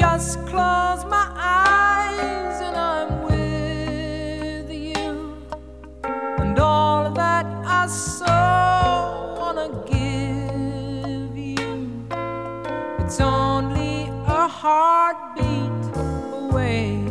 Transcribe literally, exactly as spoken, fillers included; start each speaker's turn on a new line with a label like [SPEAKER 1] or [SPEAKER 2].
[SPEAKER 1] just close my eyes and I'm with you, and all that I so wanna give you, it's only a heartbeat away.